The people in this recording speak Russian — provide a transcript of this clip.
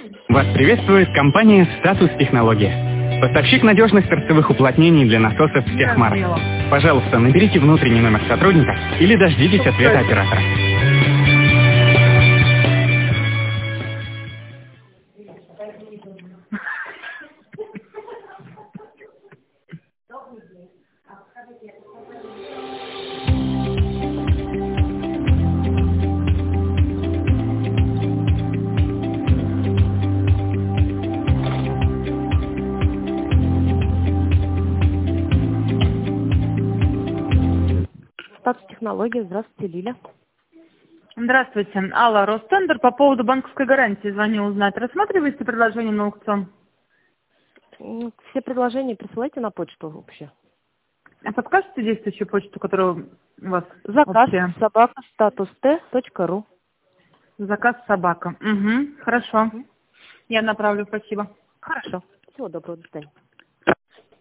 Вас приветствует компания «Статус Технология». Поставщик надежных торцевых уплотнений для насосов всех марок. Пожалуйста, наберите внутренний номер сотрудника или дождитесь ответа оператора. Статус технологии. Здравствуйте, Лиля. Здравствуйте. Алла, Ростендер. По поводу банковской гарантии звоню узнать. Рассматриваете предложение на аукцион? Все предложения присылайте на почту вообще. А подскажете действующую почту, которую у вас Заказ общая? собака.status.t.ru. Заказ собака. Угу, хорошо. Я направлю, спасибо. Хорошо. Всего доброго, до свидания.